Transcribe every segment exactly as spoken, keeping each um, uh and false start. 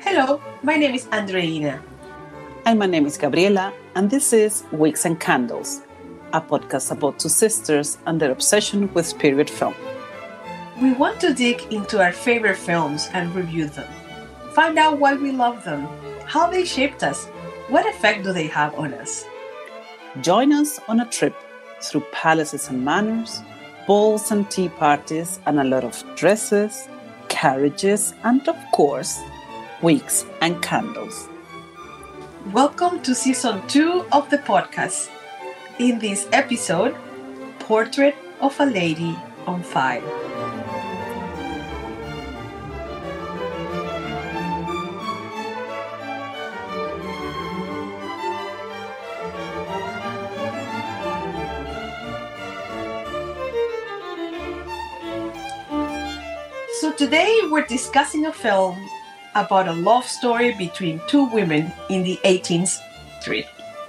Hello, my name is Andreina. And my name is Gabriela, and this is Wicks and Candles, a podcast about two sisters and their obsession with period film. We want to dig into our favorite films and review them. Find out why we love them, how they shaped us, what effect do they have on us. Join us on a trip through palaces and manors, balls and tea parties, and a lot of dresses, carriages, and of course, wicks and candles. Welcome to season two of the podcast. In this episode, Portrait of a Lady on Fire. So today we're discussing a film about a love story between two women in the eighteenth century.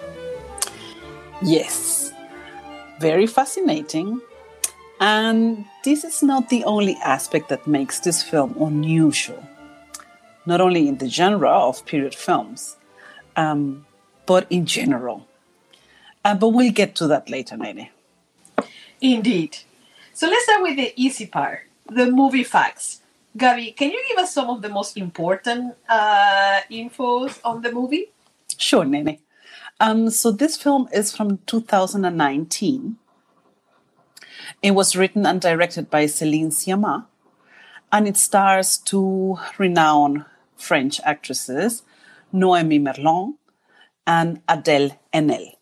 Yes, very fascinating. And this is not the only aspect that makes this film unusual, not only in the genre of period films, um, but in general. Uh, but we'll get to that later, Nene. Indeed. So let's start with the easy part, the movie facts. Gabi, can you give us some of the most important uh, infos on the movie? Sure, Nene. Um, so this film is from two thousand nineteen. It was written and directed by Céline Sciamma, and it stars two renowned French actresses, Noémie Merlan and Adèle Haenel.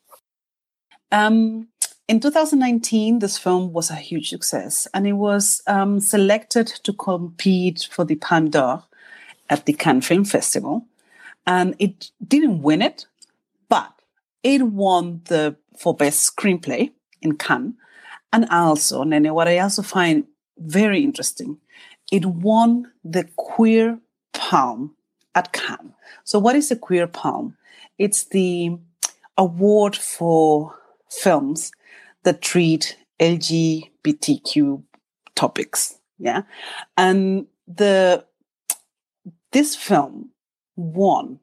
Um, in two thousand nineteen, this film was a huge success, and it was um, selected to compete for the Palme d'Or at the Cannes Film Festival. And it didn't win it, but it won the for Best Screenplay in Cannes. And also, Nene, what I also find very interesting, it won the Queer Palm at Cannes. So what is the Queer Palm? It's the award for films that treat L G B T Q topics. Yeah. And the this film won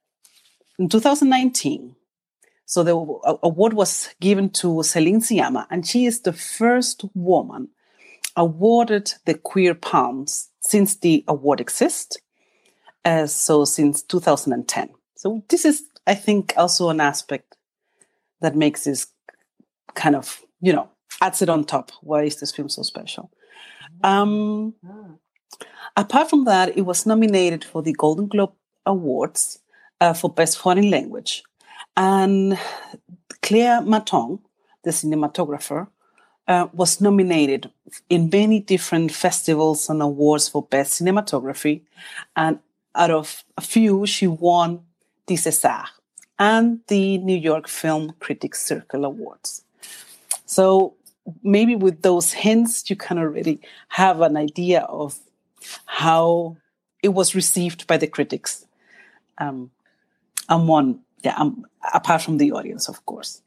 in two thousand nineteen. So the award was given to Céline Sciamma, and she is the first woman awarded the Queer Palms since the award exists. Uh, so since two thousand ten. So this is, I think, also an aspect that makes this kind of, you know, adds it on top. Why is this film so special? Um, apart from that, it was nominated for the Golden Globe Awards uh, for Best Foreign Language. And Claire Maton, the cinematographer, uh, was nominated in many different festivals and awards for Best Cinematography. And out of a few, she won the César and the New York Film Critics Circle Awards. So maybe with those hints, you can already have an idea of how it was received by the critics, um, among, yeah, um, apart from the audience, of course.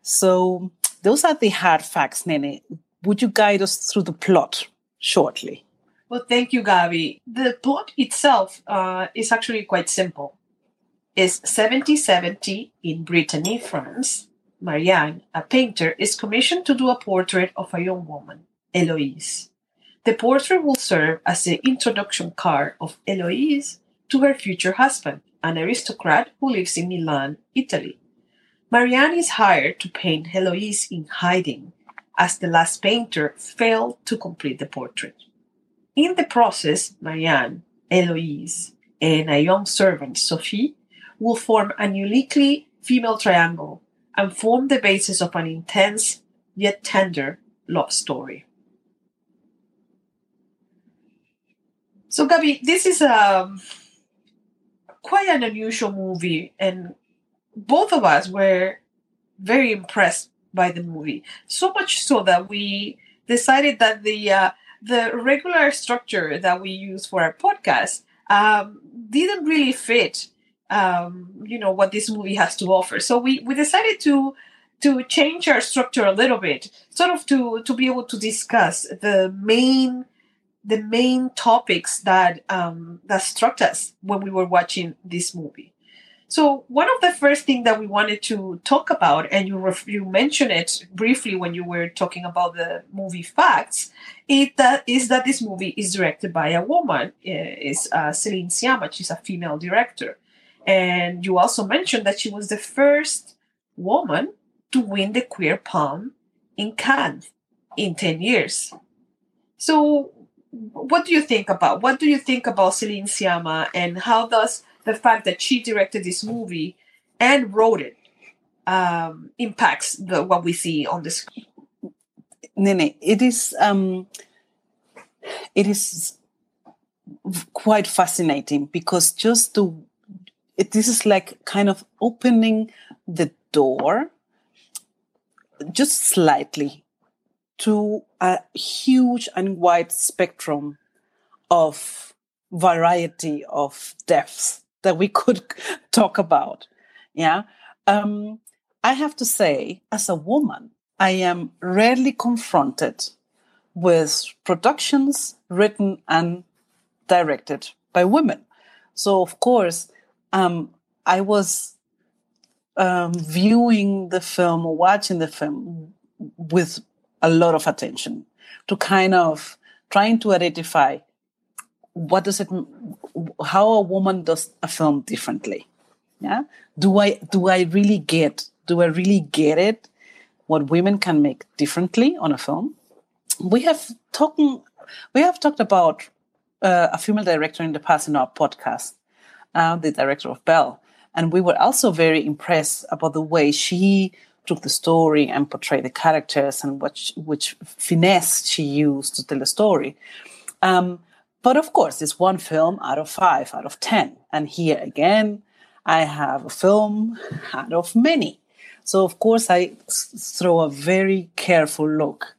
So those are the hard facts, Nene. Would you guide us through the plot shortly? Well, thank you, Gabi. The plot itself uh, is actually quite simple. It's seventeen seventy in Brittany, France. Marianne, a painter, is commissioned to do a portrait of a young woman, Héloïse. The portrait will serve as the introduction card of Héloïse to her future husband, an aristocrat who lives in Milan, Italy. Marianne is hired to paint Héloïse in hiding, as the last painter failed to complete the portrait. In the process, Marianne, Héloïse, and a young servant, Sophie, will form a uniquely female triangle and form the basis of an intense yet tender love story. So, Gabi, this is a, quite an unusual movie, and both of us were very impressed by the movie. So much so that we decided that the uh, the regular structure that we use for our podcast um, didn't really fit, um, you know, what this movie has to offer. So we, we decided to to change our structure a little bit, sort of to to be able to discuss the main the main topics that um, that struck us when we were watching this movie. So one of the first things that we wanted to talk about, and you ref- you mentioned it briefly when you were talking about the movie facts, it that is that this movie is directed by a woman. Is uh, Celine Sciamma. She's a female director, and you also mentioned that she was the first woman to win the Queer Palm in Cannes in ten years. So, what do you think about what do you think about Celine Sciamma, and how does the fact that she directed this movie and wrote it um, impacts the, what we see on the screen? Nene, it is um, it is quite fascinating because just to it, this is like kind of opening the door just slightly to a huge and wide spectrum of variety of depths that we could talk about. Yeah. Um, I have to say, as a woman, I am rarely confronted with productions written and directed by women. So, of course, um, I was um, viewing the film or watching the film with a lot of attention to kind of trying to identify what does it, how a woman does a film differently. Yeah. Do I, do I really get, do I really get it? What women can make differently on a film? We have talking, we have talked about uh, a female director in the past in our podcast, uh, the director of Belle. And we were also very impressed about the way she took the story and portrayed the characters and which, which finesse she used to tell the story. Um, but of course, it's one film out of five, out of ten. And here again, I have a film out of many. So, of course, I throw a very careful look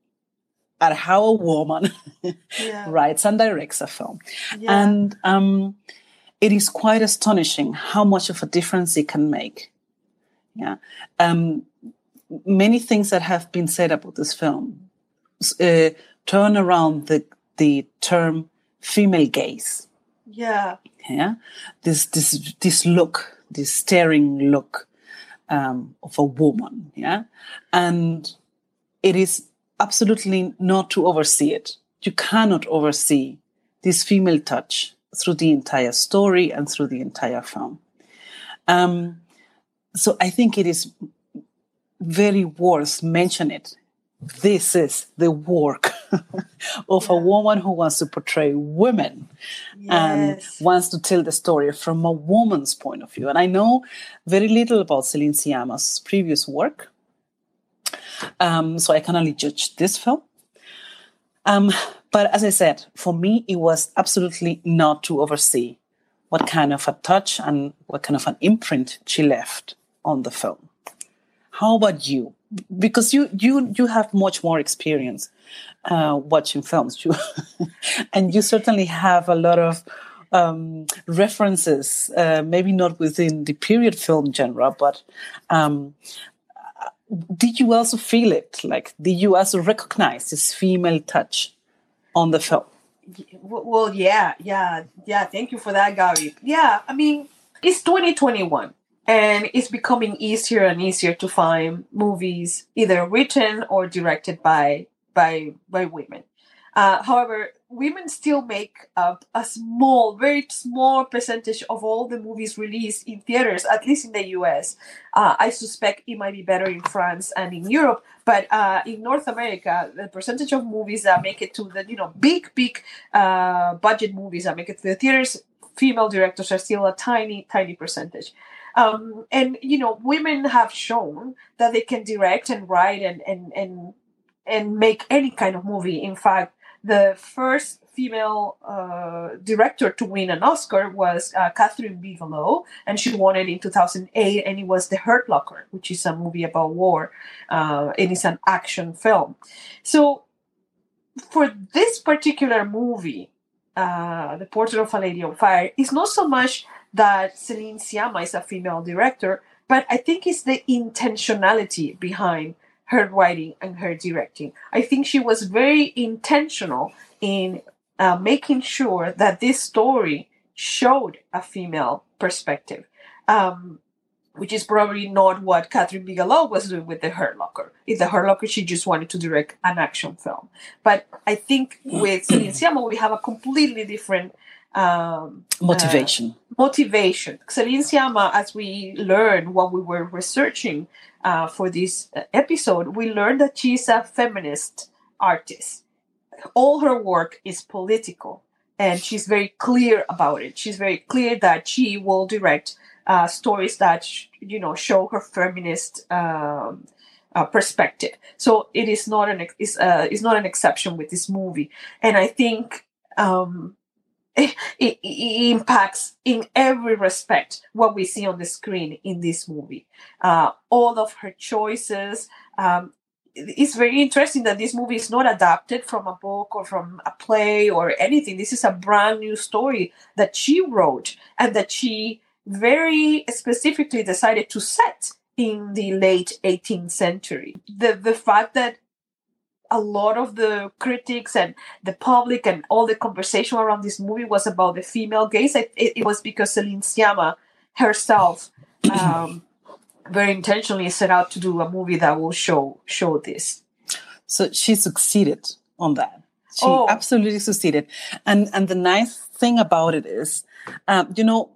at how a woman yeah. writes and directs a film. Yeah. And um, it is quite astonishing how much of a difference it can make. Yeah, um, many things that have been said about this film uh, turn around the the term female gaze. Yeah, yeah, this this this look, this staring look um, of a woman. Yeah, and it is absolutely not to oversee it. You cannot oversee this female touch through the entire story and through the entire film. Um, So I think it is very worth mentioning it. This is the work of yeah. a woman who wants to portray women yes. and wants to tell the story from a woman's point of view. And I know very little about Celine Sciamma's previous work, um, so I can only judge this film. Um, but as I said, for me, it was absolutely not to oversee what kind of a touch and what kind of an imprint she left on the film. How about you? Because you you you have much more experience uh, watching films, you and you certainly have a lot of um, references. Uh, maybe not within the period film genre, but um, did you also feel it? Like, did you also recognize this female touch on the film? Well, yeah, yeah, yeah. Thank you for that, Gary. Yeah, I mean, it's twenty twenty-one. And it's becoming easier and easier to find movies either written or directed by by by women. Uh, however, women still make up a small, very small percentage of all the movies released in theaters, at least in the U S. Uh, I suspect it might be better in France and in Europe, but uh, in North America, the percentage of movies that make it to the you know big, big uh, budget movies that make it to the theaters, female directors are still a tiny, tiny percentage. Um, and, you know, women have shown that they can direct and write and, and, and, and make any kind of movie. In fact, the first female uh, director to win an Oscar was uh, Catherine Bigelow, and she won it in two thousand eight, and it was The Hurt Locker, which is a movie about war. Uh, it is an action film. So for this particular movie, uh, The Portrait of a Lady on Fire, it's not so much that Celine Sciamma is a female director, but I think it's the intentionality behind her writing and her directing. I think she was very intentional in uh, making sure that this story showed a female perspective, um, which is probably not what Catherine Bigelow was doing with The Hurt Locker. In The Hurt Locker, she just wanted to direct an action film. But I think with Celine Sciamma, we have a completely different um, motivation. Uh, motivation. Celine Sciamma, as we learned while we were researching uh, for this episode, we learned that she's a feminist artist. All her work is political, and she's very clear about it. She's very clear that she will direct uh, stories that sh- you know show her feminist um, uh, perspective. So it is not an is uh, is not an exception with this movie, and I think um, it, it, it impacts in every respect what we see on the screen in this movie. Uh, all of her choices. Um, It's very interesting that this movie is not adapted from a book or from a play or anything. This is a brand new story that she wrote and that she very specifically decided to set in the late eighteenth century. The the fact that a lot of the critics and the public and all the conversation around this movie was about the female gaze, it, it was because Celine Sciamma herself um, very intentionally set out to do a movie that will show show this. So she succeeded on that. She oh. absolutely succeeded. And and the nice thing about it is, um, you know,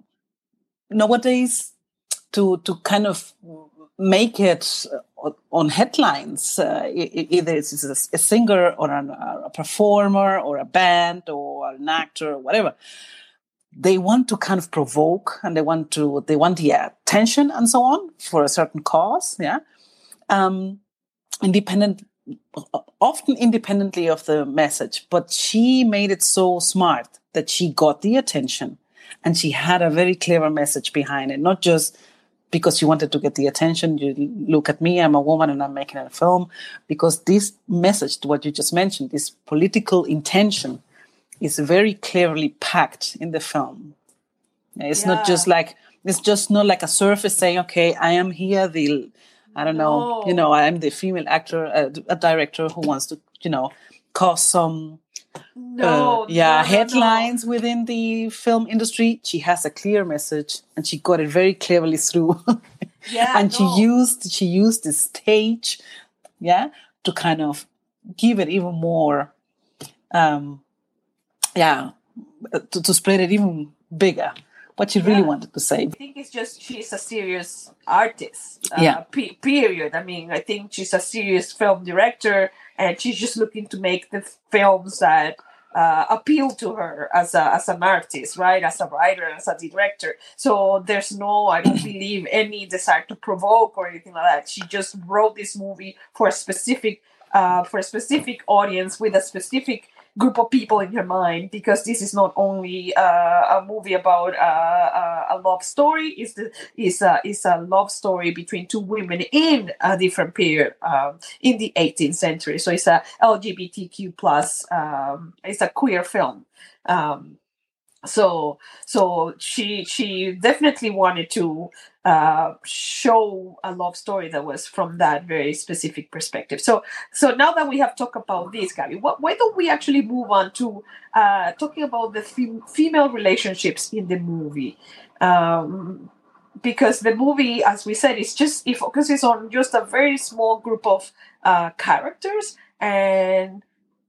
nowadays to to kind of make it on headlines, uh, either it's a singer or a performer or a band or an actor or whatever, they want to kind of provoke and they want to they want the attention and so on for a certain cause, yeah. Um, independent, often independently of the message, but she made it so smart that she got the attention and she had a very clever message behind it, not just because she wanted to get the attention. You look at me, I'm a woman and I'm making a film, because this message, what you just mentioned, this political intention, is very clearly packed in the film. It's yeah. not just like, it's just not like a surface saying, okay, I am here, the, I don't no. know, you know, I'm the female actor, a, a director who wants to, you know, cause some, no, uh, yeah, no, no, headlines no. within the film industry. She has a clear message and she got it very clearly through. Yeah, and no. she used, she used the stage, yeah, to kind of give it even more, um, yeah, to, to spread it even bigger, what she yeah. really wanted to say. I think it's just she's a serious artist, uh, yeah. P- period. I mean, I think she's a serious film director, and she's just looking to make the films that uh, appeal to her as a as an artist, right? As a writer, as a director. So there's no, I don't believe, any desire to provoke or anything like that. She just wrote this movie for a specific, uh, for a specific audience with a specific group of people in her mind, because this is not only uh, a movie about uh, a love story, is the is a is a love story between two women in a different period um, in the eighteenth century. So it's a L G B T Q plus. Um, it's a queer film. Um, so so she she definitely wanted to uh, show a love story that was from that very specific perspective. So so now that we have talked about this, Gabby, what, why don't we actually move on to uh, talking about the fem- female relationships in the movie? Um, because the movie, as we said, is just it focuses on just a very small group of uh, characters, and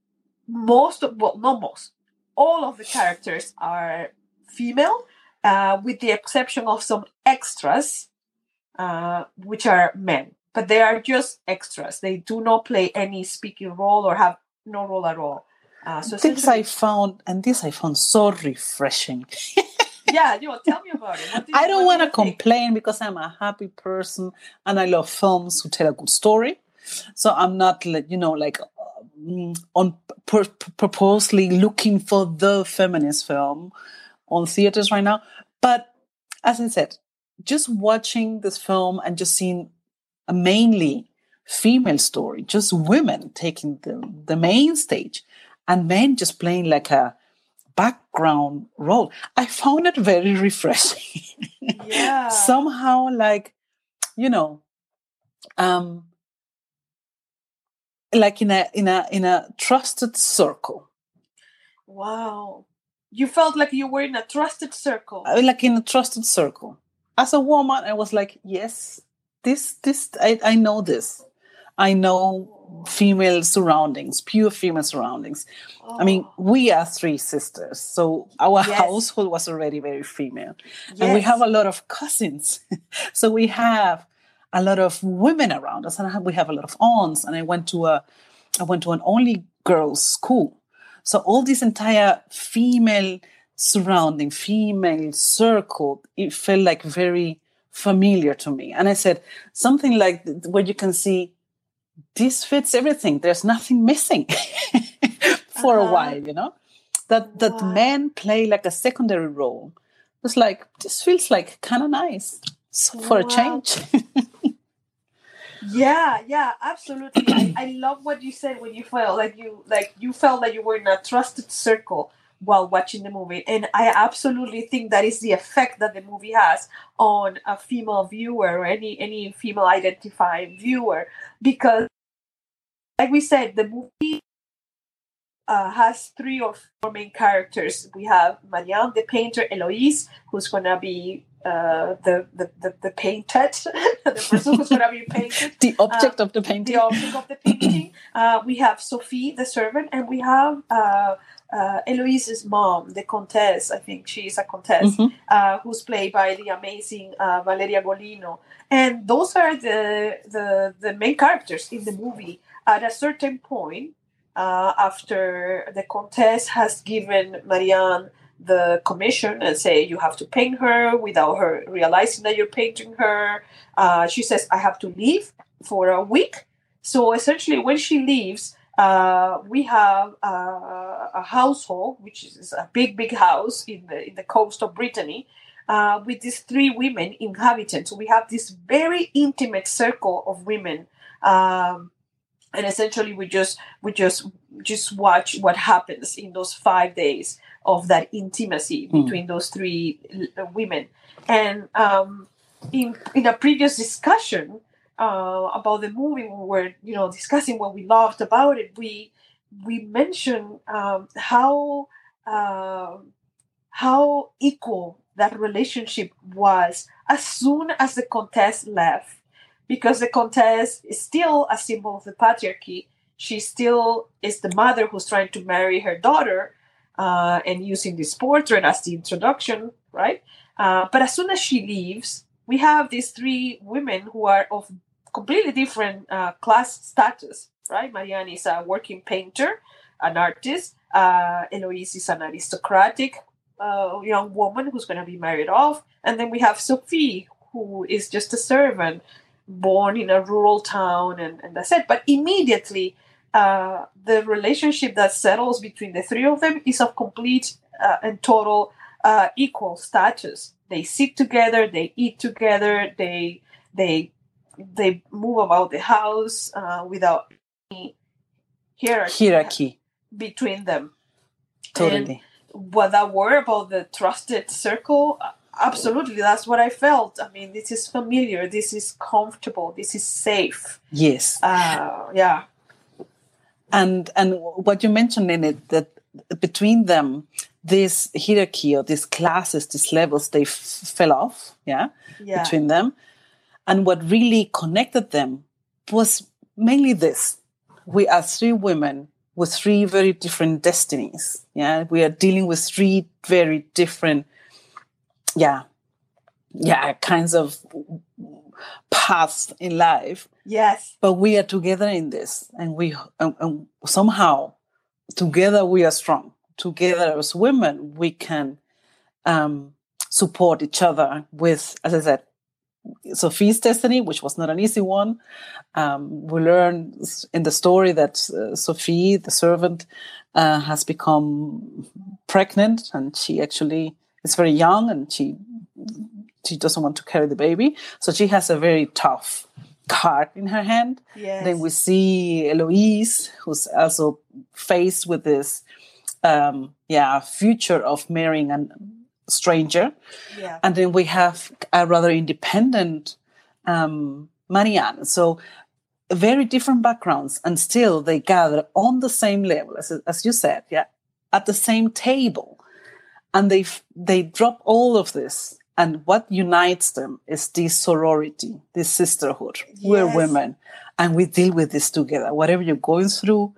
most of, well, not most, all of the characters are female, uh, with the exception of some extras, uh, which are men. But they are just extras. They do not play any speaking role or have no role at all. Uh, so this I found, and this I found so refreshing. Yeah, you know, tell me about it. What do you, I don't want to complain because I'm a happy person and I love films who tell a good story. So I'm not, like, you know, like uh, on pur- purposely looking for the feminist film on theaters right now. But as I said, just watching this film and just seeing a mainly female story, just women taking the, the main stage and men just playing like a background role, I found it very refreshing. Yeah. Somehow, like, you know, um, like in a in a in a trusted circle. Wow. You felt like you were in a trusted circle. I- like in a trusted circle. As a woman, I was like, yes, this, this, I, I know this. I know female surroundings, pure female surroundings. Oh. I mean, we are three sisters, so our Yes. household was already very female. Yes. And we have a lot of cousins. So we have a lot of women around us, and we have a lot of aunts. And I went to a, I went to an only girls' school. So all this entire female surrounding, female circle, it felt like very familiar to me. And I said, something like where you can see, this fits everything. There's nothing missing for uh-huh. a while, you know, that, that wow. men play like a secondary role. It's like, this feels like kind of nice for wow. a change. Yeah, yeah, absolutely. I, I love what you said when you felt like you like you felt like you were in a trusted circle while watching the movie. And I absolutely think that is the effect that the movie has on a female viewer or any any female identifying viewer. Because like we said, the movie uh, has three or four main characters. We have Marianne, the painter, Eloise, who's gonna be Uh, the, the, the, the painted, the person who's going to be painted. The object uh, of the painting. The object of the painting. Uh, we have Sophie, the servant, and we have uh, uh, Eloise's mom, the Comtesse. I think she is a Comtesse, mm-hmm. uh, who's played by the amazing uh, Valeria Golino. And those are the, the, the main characters in the movie. At a certain point, uh, after the Comtesse has given Marianne the commission and say you have to paint her without her realizing that you're painting her. Uh, she says, I have to leave for a week. So essentially when she leaves, uh, we have uh, a household, which is a big, big house in the in the coast of Brittany, uh, with these three women inhabitants. So we have this very intimate circle of women. Um, and essentially we just we just just watch what happens in those five days of that intimacy between mm. those three l- women. And um, in in a previous discussion uh, about the movie, we were you know discussing what we loved about it. We we mentioned um, how uh, how equal that relationship was as soon as the Comtesse left, because the Comtesse is still a symbol of the patriarchy. She still is the mother who's trying to marry her daughter. Uh, and using this portrait as the introduction, right? Uh, but as soon as she leaves, we have these three women who are of completely different uh, class status, right? Marianne is a working painter, an artist. Uh, Eloise is an aristocratic uh, young woman who's going to be married off. And then we have Sophie, who is just a servant, born in a rural town, and, and that's it. But immediately, Uh, the relationship that settles between the three of them is of complete uh, and total uh, equal status. They sit together, they eat together, they they they move about the house uh, without any hierarchy, hierarchy between them. Totally. And what that word about the trusted circle, absolutely, that's what I felt. I mean, this is familiar, this is comfortable, this is safe. Yes. Uh, yeah. And and what you mentioned in it, that between them, this hierarchy or these classes, these levels, they f- fell off, yeah, yeah, between them. And what really connected them was mainly this. We are three women with three very different destinies, yeah. We are dealing with three very different, yeah, yeah, kinds of paths in life. Yes. But we are together in this, and we and, and somehow together we are strong. Together as women, we can um, support each other with, as I said, Sophie's destiny, which was not an easy one. Um, we learn in the story that uh, Sophie, the servant, uh, has become pregnant, and she actually is very young, and she she doesn't want to carry the baby, so she has a very tough card in her hand. Yes. Then we see Eloise, who's also faced with this, um, yeah, future of marrying a stranger. Yeah. And then we have a rather independent um, Marianne. So very different backgrounds, and still they gather on the same level, as, as you said, yeah, at the same table. And they they drop all of this. And what unites them is this sorority, this sisterhood. Yes. We're women, and we deal with this together. Whatever you're going through,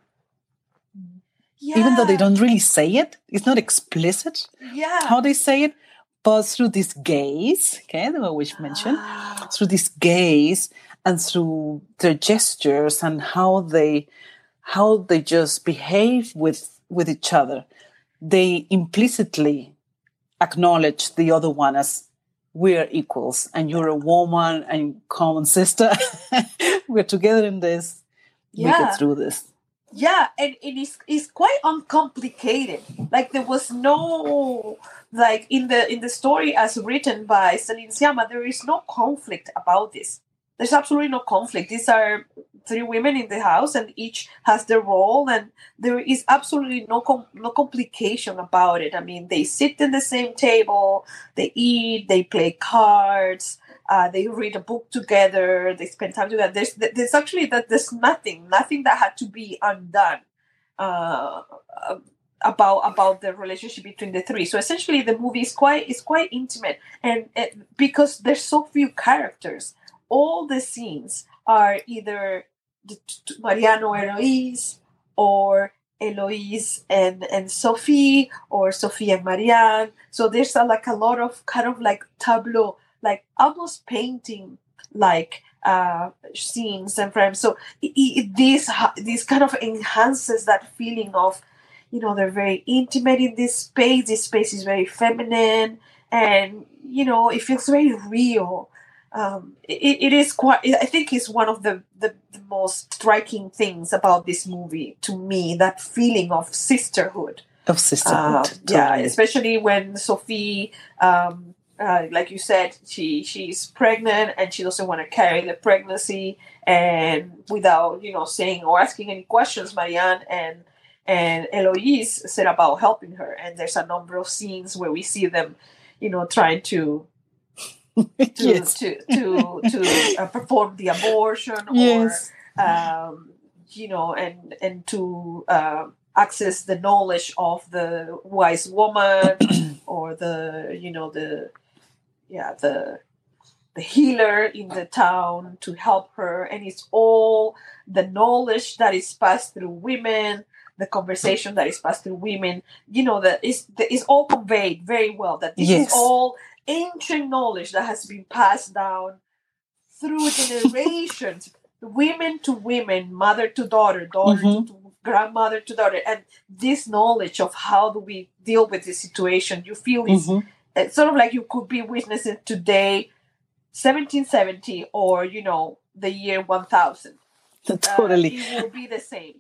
yeah. even though they don't really say it, it's not explicit yeah. how they say it, but through this gaze, okay, the one which mentioned, ah. through this gaze and through their gestures and how they how they just behave with with each other, they implicitly acknowledge the other one as we're equals and you're a woman and common sister. We're together in this. Yeah. We get through this. Yeah, and it is it's quite uncomplicated. Like there was no like in the in the story as written by Celine Sciamma, there is no conflict about this. There's absolutely no conflict. These are three women in the house, and each has their role, and there is absolutely no com- no complication about it. I mean, they sit in the same table, they eat, they play cards, uh, they read a book together, they spend time together. There's there's actually that there's nothing, nothing that had to be undone uh, about about the relationship between the three. So essentially, the movie is quite is quite intimate, and, and because there's so few characters. All the scenes are either Mariano Eloise or Eloise and, and Sophie or Sophie and Marianne. So there's a, like a lot of kind of like tableau, like almost painting like uh, scenes and frames. So it, it, this, this kind of enhances that feeling of, you know, they're very intimate in this space. This space is very feminine and, you know, it feels very real. Um, it, it is quite, I think it's one of the, the, the most striking things about this movie to me, that feeling of sisterhood. Of sisterhood. Uh, totally. Yeah, especially when Sophie, um, uh, like you said, she she's pregnant and she doesn't want to carry the pregnancy, and without, you know, saying or asking any questions, Marianne and, and Eloise set about helping her. And there's a number of scenes where we see them, you know, trying to to, yes. to to to uh, perform the abortion, yes. or um, you know, and and to uh, access the knowledge of the wise woman or the you know the yeah the the healer in the town to help her, and it's all the knowledge that is passed through women, the conversation that is passed through women. You know that is that is all conveyed very well. That this yes. is all ancient knowledge that has been passed down through generations, women to women, mother to daughter, daughter mm-hmm. to, to grandmother to daughter, and this knowledge of how do we deal with this situation, you feel is mm-hmm. it's sort of like you could be witnessing today, seventeen seventy, or you know the year one thousand. Totally, uh, it will be the same.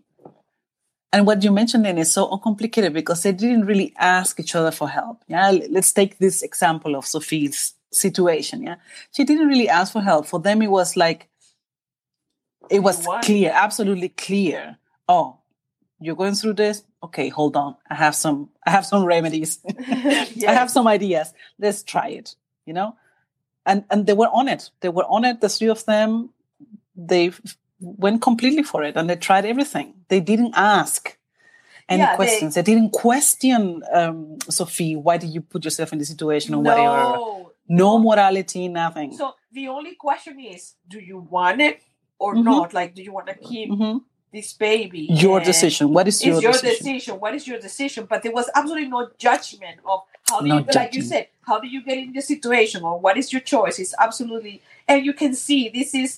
And what you mentioned then is so uncomplicated because they didn't really ask each other for help. Yeah, let's take this example of Sophie's situation. Yeah, she didn't really ask for help. For them, it was like it was clear, absolutely clear. Oh, you're going through this. Okay, hold on. I have some. I have some remedies. yes. I have some ideas. Let's try it. You know, and and they were on it. They were on it. The three of them. They went completely for it, and they tried everything. They didn't ask any yeah, questions. They, they didn't question um, Sophie. Why did you put yourself in this situation or no, whatever? No morality, nothing. So the only question is, do you want it or mm-hmm. not? Like, do you want to keep mm-hmm. this baby? Your decision. What is your, your decision? decision? What is your decision? But there was absolutely no judgment of how do no you, judgment. Like you said, how do you get in this situation, or what is your choice? It's absolutely, and you can see this is.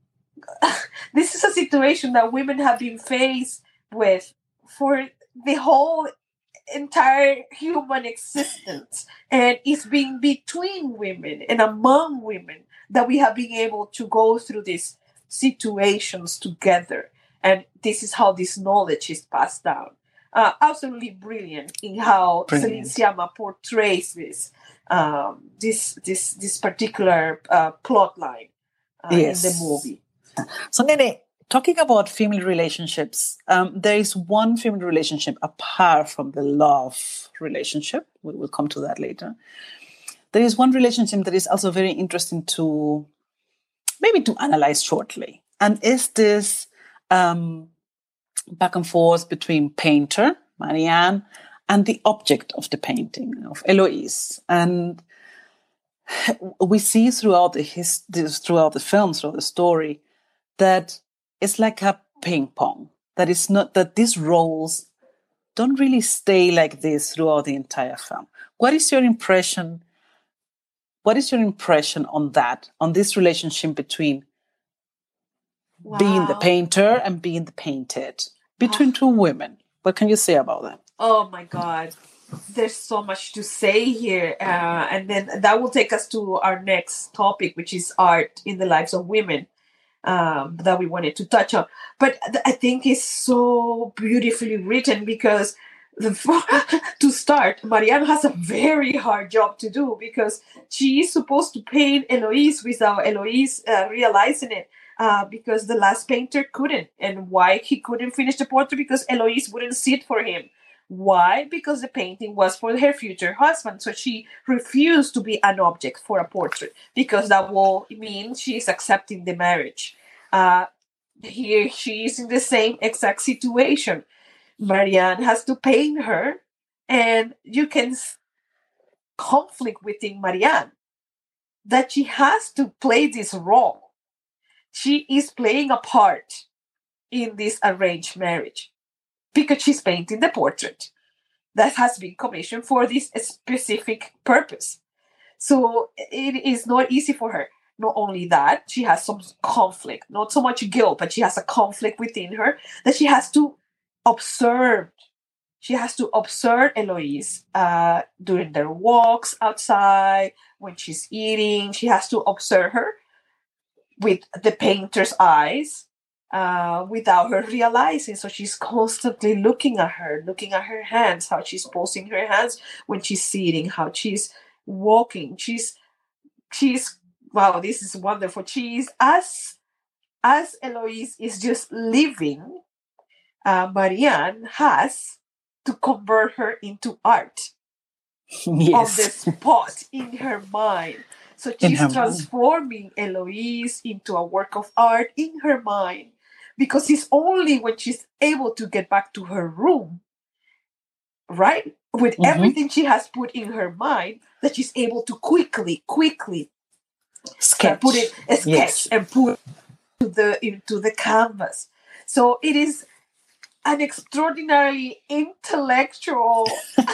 This is a situation that women have been faced with for the whole entire human existence, and it's been between women and among women that we have been able to go through these situations together, and this is how this knowledge is passed down. Uh, absolutely brilliant in how Celine Sciamma portrays this um, this this this particular uh, plot line uh, yes. in the movie. So, Nene, talking about female relationships, um, there is one female relationship apart from the love relationship. We will come to that later. There is one relationship that is also very interesting to maybe to analyze shortly. And is this um, back and forth between Painter, Marianne, and the object of the painting of Eloise. And we see throughout the his, throughout the film, throughout the story, that it's like a ping pong. That is not that these roles don't really stay like this throughout the entire film. What is your impression? What is your impression on that, on this relationship between wow. being the painter and being the painted, between oh. two women? What can you say about that? Oh my God. There's so much to say here. Uh, and then that will take us to our next topic, which is art in the lives of women, um, that we wanted to touch on. But th- I think it's so beautifully written because the, to start, Marianne has a very hard job to do because she is supposed to paint Eloise without Eloise uh, realizing it. Uh, because the last painter couldn't. And why he couldn't finish the portrait? Because Eloise wouldn't sit for him. Why? Because the painting was for her future husband. So she refused to be an object for a portrait because that will mean she is accepting the marriage. Uh, here she is in the same exact situation. Marianne has to paint her, and you can s- conflict within Marianne that she has to play this role. She is playing a part in this arranged marriage because she's painting the portrait that has been commissioned for this specific purpose. So it is not easy for her. Not only that, she has some conflict, not so much guilt, but she has a conflict within her that she has to observe. She has to observe Eloise uh, during their walks outside, when she's eating. She has to observe her with the painter's eyes. Uh, without her realizing. So she's constantly looking at her, looking at her hands, how she's posing her hands when she's sitting, how she's walking. She's, she's, wow, this is wonderful. She's, as, as Eloise is just living, uh, Marianne has to convert her into art Yes. on the spot in her mind. So she's transforming mind. Eloise into a work of art in her mind. Because it's only when she's able to get back to her room, right, with mm-hmm. everything she has put in her mind, that she's able to quickly, quickly sketch, put it, a sketch yes. and put to the into the canvas. So it is an extraordinarily intellectual.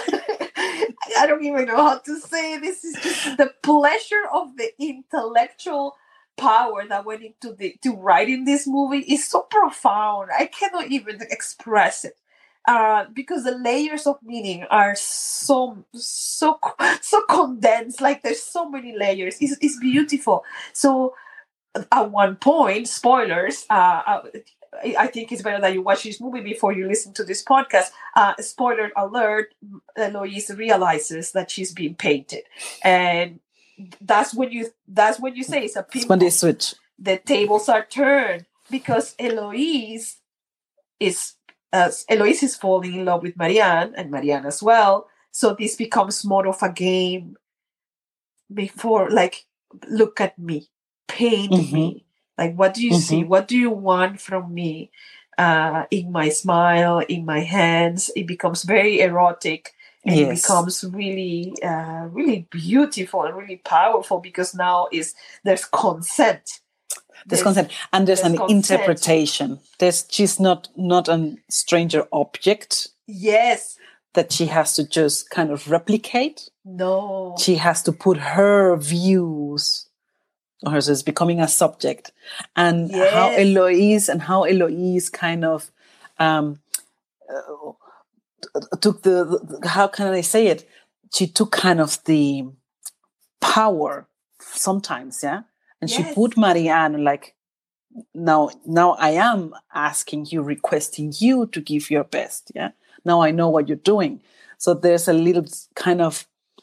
I don't even know how to say this. Is just the pleasure of the intellectual power that went into the to writing this movie is so profound. I cannot even express it uh, because the layers of meaning are so so so condensed. Like there's so many layers. It's, it's beautiful. So at one point, spoilers. Uh, I think it's better that you watch this movie before you listen to this podcast. Uh, spoiler alert: Eloise realizes that she's being painted, and that's when you that's when you say it's a ping when they switch. The tables are turned because Eloise is uh, Eloise is falling in love with Marianne and Marianne as well. So this becomes more of a game. Before, like, look at me, paint mm-hmm. me. Like, what do you mm-hmm. see? What do you want from me? Uh, in my smile, in my hands, it becomes very erotic. And yes. It becomes really, uh, really beautiful and really powerful because now is there's consent. There's, there's consent, and there's, there's an consent. Interpretation. There's she's not not a stranger object. Yes, that she has to just kind of replicate. No, she has to put her views, or hers is becoming a subject, and yes. how Eloise and how Eloise kind of. Um, uh, took the, the how can I say it? She took kind of the power sometimes, yeah, and yes. she put Marianne like now. Now I am asking you, requesting you to give your best, yeah. Now I know what you're doing, so there's a little kind of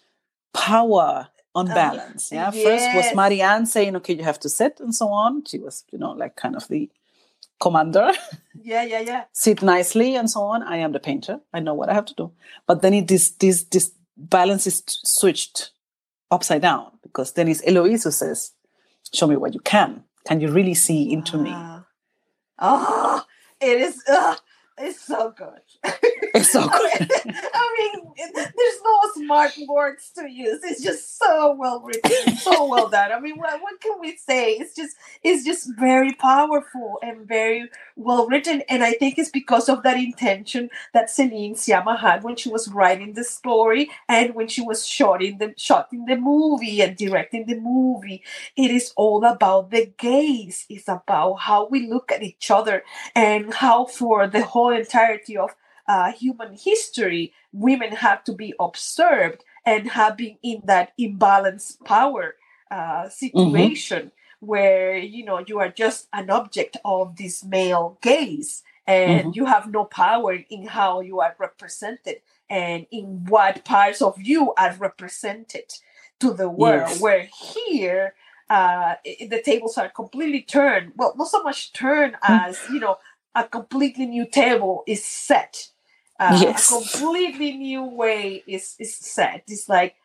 power unbalance, uh, yeah. Yes. First was Marianne saying, "Okay, you have to sit," and so on. She was, you know, like kind of the commander. Yeah, yeah, yeah. Sit nicely and so on. I am the painter. I know what I have to do. But then it this this this balance is switched upside down because then it's Eloise who says, "Show me what you can. Can you really see into me?" Oh, it is. Uh, It's so good. It's so good. I mean, I mean, there's no smart words to use. It's just so well written, so well done. I mean, what, what can we say? It's just, it's just very powerful and very well written. And I think it's because of that intention that Celine Sciamma had when she was writing the story and when she was shooting the shooting the movie and directing the movie. It is all about the gaze. It's about how we look at each other and how for the whole entirety of uh, human history, women have to be observed and have been in that imbalanced power uh, situation mm-hmm. where, you know, you are just an object of this male gaze and mm-hmm. you have no power in how you are represented and in what parts of you are represented to the world. Yes. Where here, uh, the tables are completely turned. Well, not so much turned as, you know, a completely new table is set. Uh, yes. A completely new way is, is set. It's like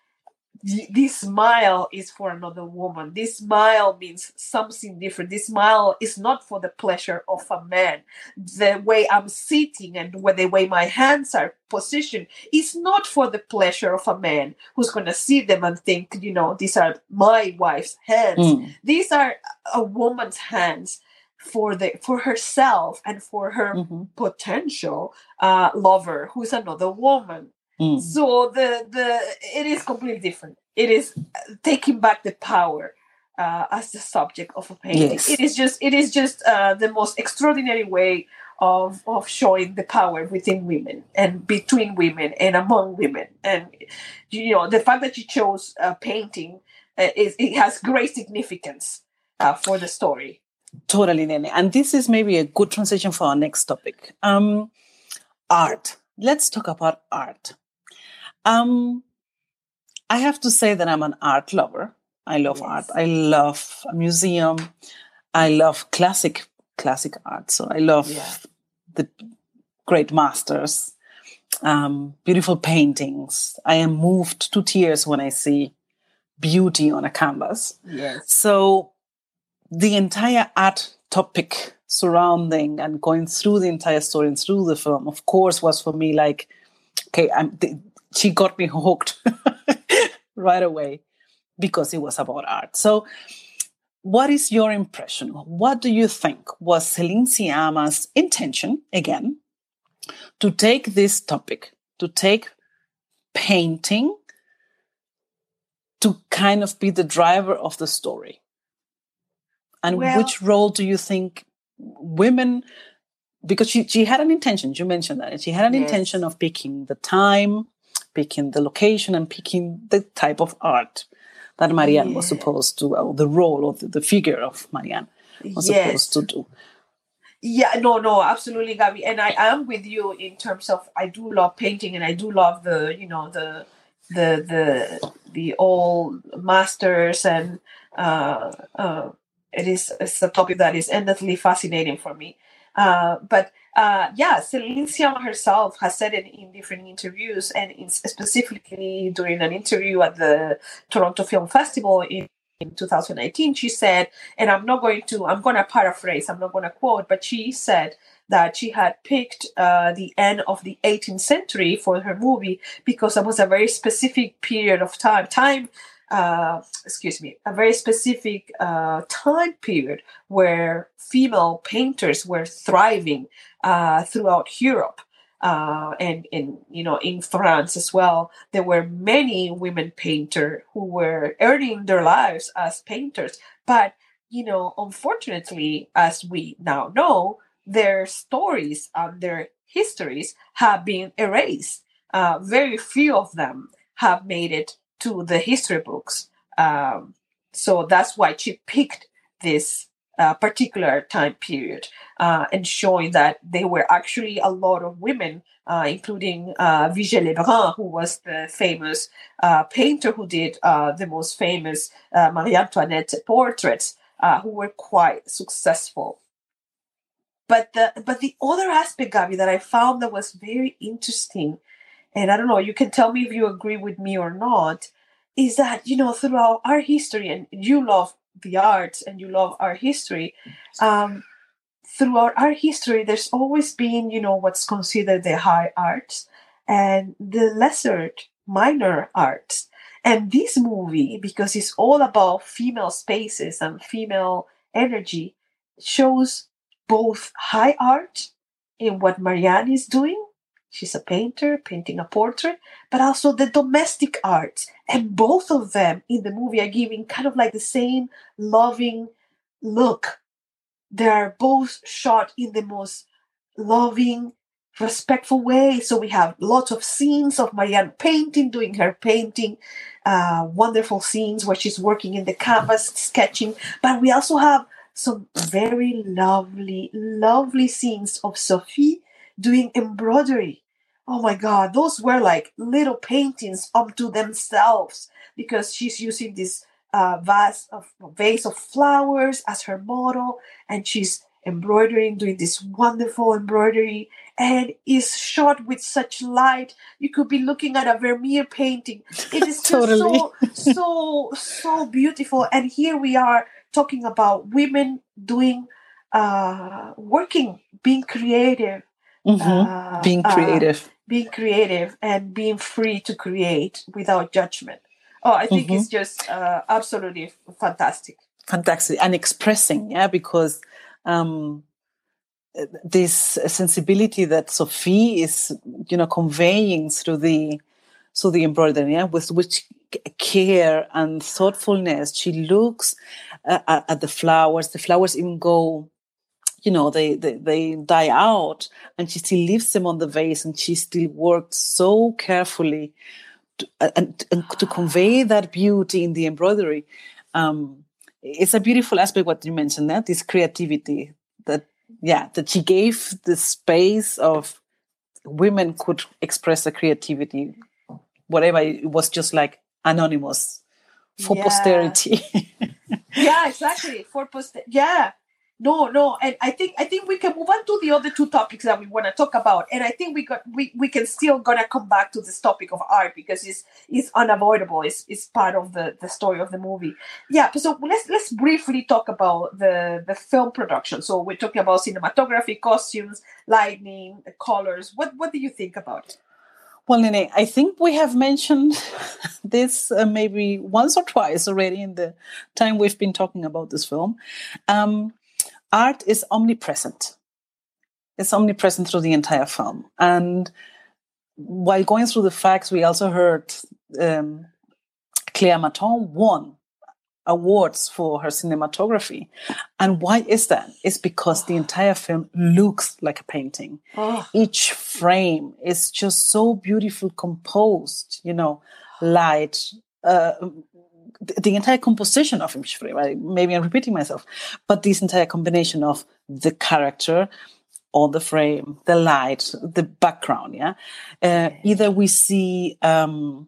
this smile is for another woman. This smile means something different. This smile is not for the pleasure of a man. The way I'm sitting and the way my hands are positioned is not for the pleasure of a man who's going to see them and think, you know, these are my wife's hands. Mm. These are a woman's hands for the for herself and for her mm-hmm. potential uh, lover, who's another woman. Mm. So the the it is completely different. It is taking back the power uh, as the subject of a painting. Yes. It is just it is just uh, the most extraordinary way of of showing the power within women and between women and among women. And you know, the fact that you chose uh, painting uh, is it has great significance uh, for the story. Totally, Nene. And this is maybe a good transition for our next topic. Um, art. Let's talk about art. Um, I have to say that I'm an art lover. I love yes. art. I love a museum. I love classic classic art. So I love yeah. the great masters, um, beautiful paintings. I am moved to tears when I see beauty on a canvas. Yes. So the entire art topic surrounding and going through the entire story and through the film, of course, was for me like, okay, I'm, the, she got me hooked right away because it was about art. So what is your impression? What do you think was Celine Sciamma's intention, again, to take this topic, to take painting, to kind of be the driver of the story? And well, which role do you think women, because she, she had an intention, you mentioned that, she had an yes. intention of picking the time, picking the location, and picking the type of art that Marianne yeah. was supposed to, or the role of the, the figure of Marianne was yes. supposed to do. Yeah, no, no, absolutely, Gabi. And I am with you in terms of, I do love painting and I do love the, you know, the, the, the, the old masters and, uh, uh, It is it's a topic that is endlessly fascinating for me. Uh, but uh, yeah, Celine Sciamma herself has said it in different interviews, and in, specifically during an interview at the Toronto Film Festival in, in two thousand nineteen, she said, and I'm not going to, I'm going to paraphrase, I'm not going to quote, but she said that she had picked uh, the end of the eighteenth century for her movie because that was a very specific period of time, time Uh, excuse me, a very specific uh, time period where female painters were thriving uh, throughout Europe. Uh, and, and, you know, in France as well, there were many women painters who were earning their lives as painters. But, you know, unfortunately, as we now know, their stories and their histories have been erased. Uh, very few of them have made it to the history books. Um, so that's why she picked this uh, particular time period uh, and showing that there were actually a lot of women, uh, including uh, Vigée Lebrun, who was the famous uh, painter who did uh, the most famous uh, Marie Antoinette portraits, uh, who were quite successful. But the, but the other aspect, Gabi, that I found that was very interesting, and I don't know, you can tell me if you agree with me or not, is that, you know, throughout our history, and you love the arts and you love our history, um, throughout our history, there's always been, you know, what's considered the high arts and the lesser, minor arts. And this movie, because it's all about female spaces and female energy, shows both high art in what Marianne is doing. She's a painter, painting a portrait, but also the domestic arts. And both of them in the movie are giving kind of like the same loving look. They are both shot in the most loving, respectful way. So we have lots of scenes of Marianne painting, doing her painting, uh, wonderful scenes where she's working in the canvas, sketching. But we also have some very lovely, lovely scenes of Sophie doing embroidery. Oh my God, those were like little paintings unto themselves because she's using this uh, vase of vase of flowers as her model, and she's embroidering, doing this wonderful embroidery, and is shot with such light. You could be looking at a Vermeer painting. It is just Totally. so, so, so beautiful. And here we are talking about women doing, uh, working, being creative, Mm-hmm. uh, Being uh, creative. being creative and being free to create without judgment. Oh, I think Mhm. it's just uh, absolutely fantastic. Fantastic. And expressing, yeah, because um, this sensibility that Sophie is, you know, conveying through the through the embroidery, yeah, with which care and thoughtfulness she looks uh, at, at the flowers. The flowers even go, you know, they, they they die out, and she still leaves them on the vase, and she still works so carefully to, and, and to convey that beauty in the embroidery. Um, it's a beautiful aspect what you mentioned, that this creativity that yeah that she gave the space of women could express the creativity, whatever it was, just like anonymous for Yeah. posterity. Yeah, exactly. For post, yeah. No, no, and I think I think we can move on to the other two topics that we want to talk about, and I think we got we, we can still gonna come back to this topic of art because it's it's unavoidable. It's it's part of the, the story of the movie. Yeah, so let's let's briefly talk about the the film production. So we're talking about cinematography, costumes, lighting, the colors. What what do you think about it? Well, Nene, I think we have mentioned this uh, maybe once or twice already in the time we've been talking about this film. Um, art is omnipresent. It's omnipresent through the entire film. And while going through the facts, we also heard um, Claire Maton won awards for her cinematography. And why is that? It's because the entire film looks like a painting. Oh. Each frame is just so beautiful, composed, you know, light, uh, the, the entire composition of each frame. I, maybe I'm repeating myself, but this entire combination of the character on the frame, the light, the background, yeah. Uh, either we see um,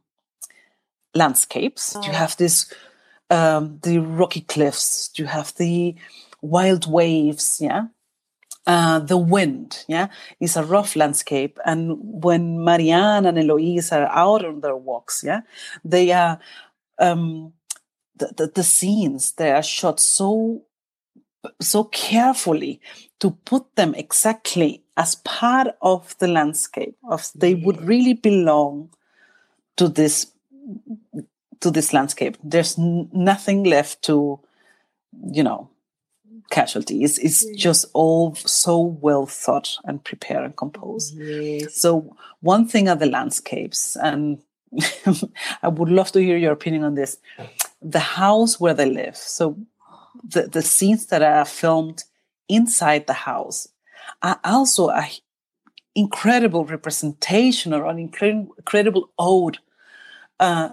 landscapes. Oh. You have this, um, the rocky cliffs. You have the wild waves, yeah. Uh, the wind, yeah, is a rough landscape. And when Marianne and Eloise are out on their walks, yeah, they are, um, the, the, the scenes, they are shot so, so carefully to put them exactly as part of the landscape. Of they would really belong to this, to this landscape. There's n- nothing left to, you know, casualty. It's, it's Yeah. just all so well thought and prepared and composed. Yes. So one thing are the landscapes, and I would love to hear your opinion on this. The house where they live. So the, the scenes that are filmed inside the house are also an incredible representation or an incredible, incredible ode uh,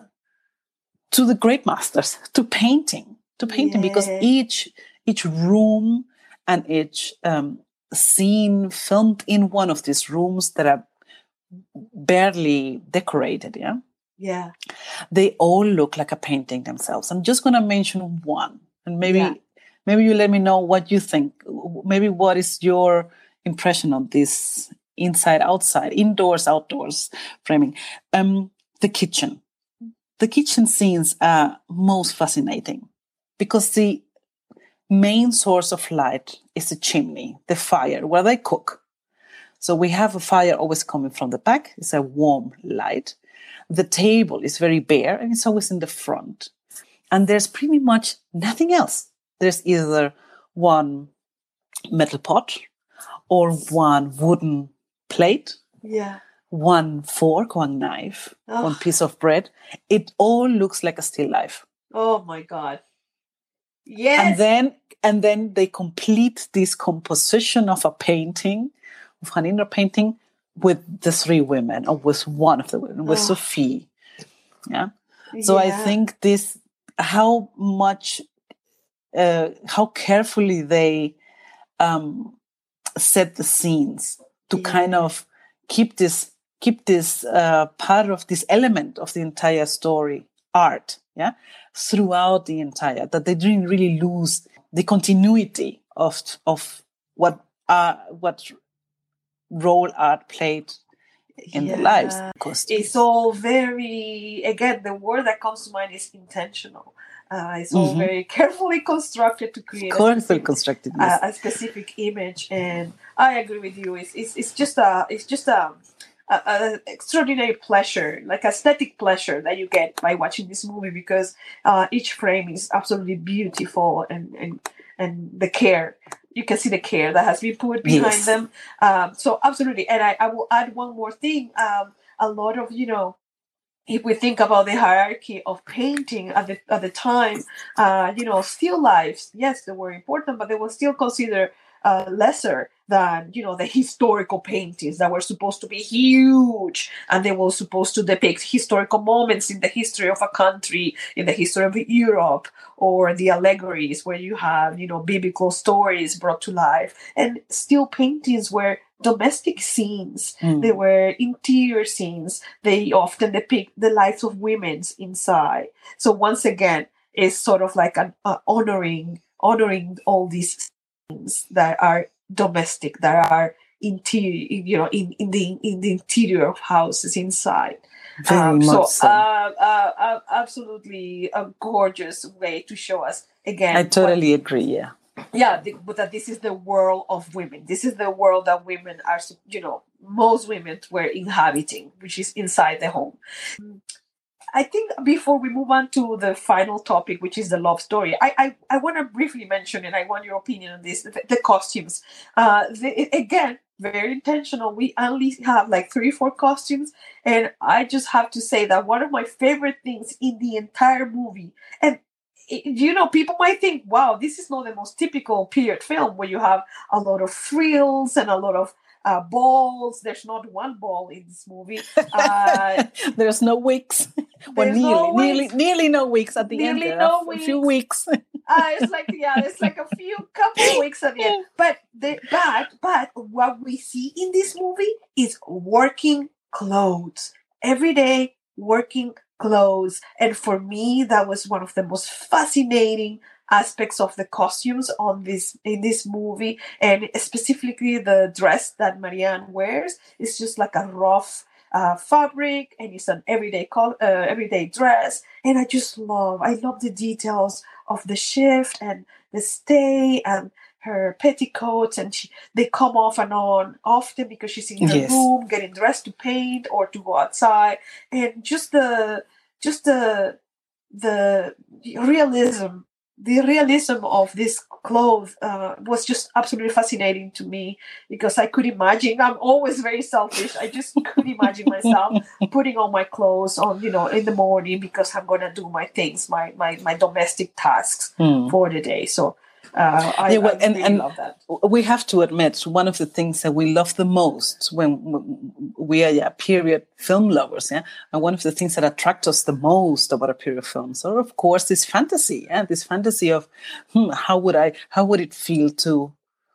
to the great masters, to painting, to painting, Yeah. because each each room and each um, scene filmed in one of these rooms that are barely decorated, yeah, Yeah. they all look like a painting themselves. I'm just going to mention one, and maybe Yeah. maybe you let me know what you think. Maybe what is your impression of this inside, outside, indoors, outdoors framing? Um, the kitchen. The kitchen scenes are most fascinating because the main source of light is the chimney, the fire, where they cook. So we have a fire always coming from the back. It's a warm light. The table is very bare and it's always in the front. And there's pretty much nothing else. There's either one metal pot or one wooden plate, Yeah. one fork, one knife, Oh. one piece of bread. It all looks like a still life. Oh my God. Yes. And then and then they complete this composition of a painting, of an inner painting, with the three women, or with one of the women, with Oh. Sophie. Yeah. So I Yeah. think this, how much, uh, how carefully they um, set the scenes to Yeah. kind of keep this, keep this uh, part of this element of the entire story, art, yeah, throughout the entire, that they didn't really lose the continuity of of what uh, what role art played in Yeah. their lives. Costumes. It's all very, again, the word that comes to mind is intentional. Uh, it's all Mhm. very carefully constructed to create a Carefully specific, constructed. uh, Yes. a specific image. And I agree with you. It's it's, it's just a it's just a, a, a extraordinary pleasure, like aesthetic pleasure that you get by watching this movie, because uh, each frame is absolutely beautiful, and and and the care. You can see the care that has been put behind Yes. them. Um, so absolutely. And I, I will add one more thing. Um, a lot of, you know, if we think about the hierarchy of painting at the at the time, uh, you know, still lifes, yes, they were important, but they were still considered uh, lesser than, you know, the historical paintings that were supposed to be huge, and they were supposed to depict historical moments in the history of a country, in the history of Europe, or the allegories where you have, you know, biblical stories brought to life. And still paintings were domestic scenes. Mm. They were interior scenes. They often depict the lives of women inside. So once again, it's sort of like an uh, honoring, honoring all these things that are domestic, that are interior, you know, in, in the in the interior of houses inside. Very Um, much so, so. uh, uh, uh, absolutely a gorgeous way to show us again. I what- totally agree. Yeah. yeah, the, but that this is the world of women. This is the world that women are, you know, most women were inhabiting, which is inside the home. I think before we move on to the final topic, which is the love story, I I, I want to briefly mention, and I want your opinion on this, the, the costumes. Uh, the, again, very intentional. We only have like three, four costumes, and I just have to say that one of my favorite things in the entire movie, and it- you know, people might think, wow, this is not the most typical period film where you have a lot of frills and a lot of uh, balls. There's not one ball in this movie. Uh, There's no weeks. Well, there's nearly, no nearly, wigs. nearly no weeks at the end. Nearly There no are a few wigs. weeks. Uh, it's like, yeah, it's like a few couple of weeks at the end. But the but but what we see in this movie is working clothes. Every day working clothes. And for me, that was one of the most fascinating aspects of the costumes on this in this movie, and specifically the dress that Marianne wears is just like a rough uh, fabric, and it's an everyday co- uh, everyday dress. And I just love I love the details of the shift and the stay and her petticoats, and she, they come off and on often because she's in her Yes. room getting dressed to paint or to go outside, and just the just the the realism the realism of this clothes uh, was just absolutely fascinating to me, because I could imagine, I'm always very selfish, I just could imagine myself putting on my clothes on, you know, in the morning, because I'm going to do my things, my, my, my domestic tasks Hmm. for the day. So uh, I, Yeah, well, I and- really and- love that. We have to admit, one of the things that we love the most when when we are yeah, period film lovers, yeah, and one of the things that attract us the most about a period film, so of course, this fantasy, yeah, this fantasy of hmm, how would I, how would it feel to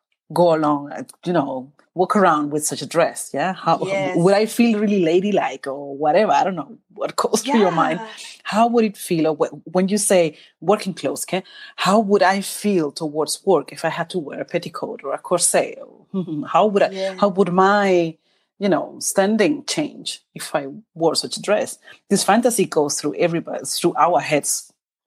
go along, uh, you know, walk around with such a dress, yeah? How Yes. would I feel really ladylike or whatever? I don't know what goes through your mind. Yeah. How would it feel, or wh- when you say working clothes, okay? How would I feel towards work if I had to wear a petticoat or a corset? Or, how would I? Yeah. How would my, you know, standing change if I wore such a dress? This fantasy goes through everybody, through our heads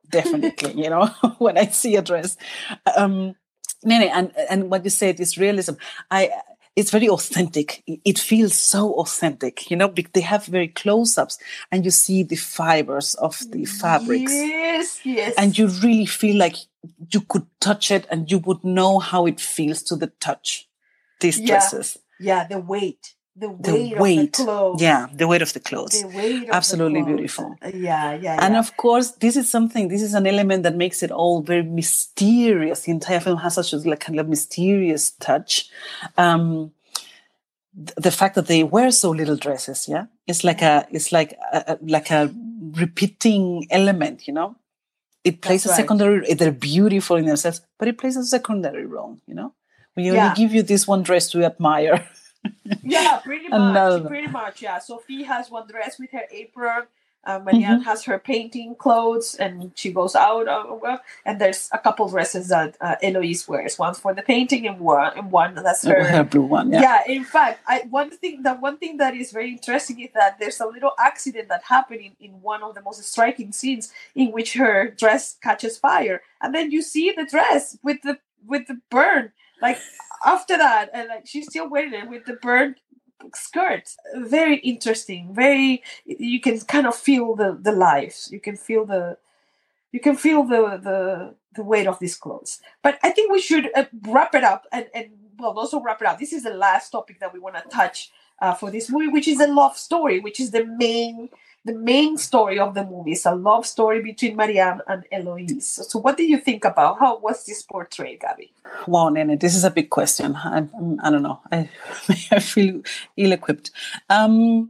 definitely, you know, when I see a dress. Um, Nene, and, and what you said is realism. I, it's very authentic. It feels so authentic, you know, because they have very close-ups and you see the fibers of the fabrics. Yes, yes. And you really feel like you could touch it and you would know how it feels to the touch, these Yeah. dresses. Yeah, the weight. The weight, The weight. of the clothes. Yeah, the weight of the clothes. The weight of Absolutely the clothes. beautiful. Yeah, yeah, And yeah. of course, this is something, this is an element that makes it all very mysterious. The entire film has such a like, kind of mysterious touch. Um, th- the fact that they wear so little dresses, yeah, it's like a, it's like a, a- like a repeating element, you know. It plays That's a right. secondary. They're beautiful in themselves, but it plays a secondary role, you know. When you Yeah. only give you this one dress to admire. Yeah, pretty much. Another. Pretty much, yeah. Sophie has one dress with her apron. Uh, Marianne Mm-hmm. has her painting clothes, and she goes out. Uh, well, and there's a couple dresses that uh, Eloise wears. One for the painting, and one, and one that's her. Her blue one, yeah. Yeah. In fact, I one thing the one thing that is very interesting is that there's a little accident that happened in, in one of the most striking scenes in which her dress catches fire, and then you see the dress with the with the burn. Like after that, and like she's still wearing it with the burnt skirt. Very interesting. Very, you can kind of feel the the lives. You can feel the, you can feel the the the weight of these clothes. But I think we should uh, wrap it up and and well, also wrap it up. This is the last topic that we want to touch uh, for this movie, which is a love story, which is the main. The main story of the movie is a love story between Marianne and Eloise. So, so what do you think about how was this portrayed, Gabby? Wow, Nene, this is a big question. I, I don't know. I, I feel ill-equipped. Um,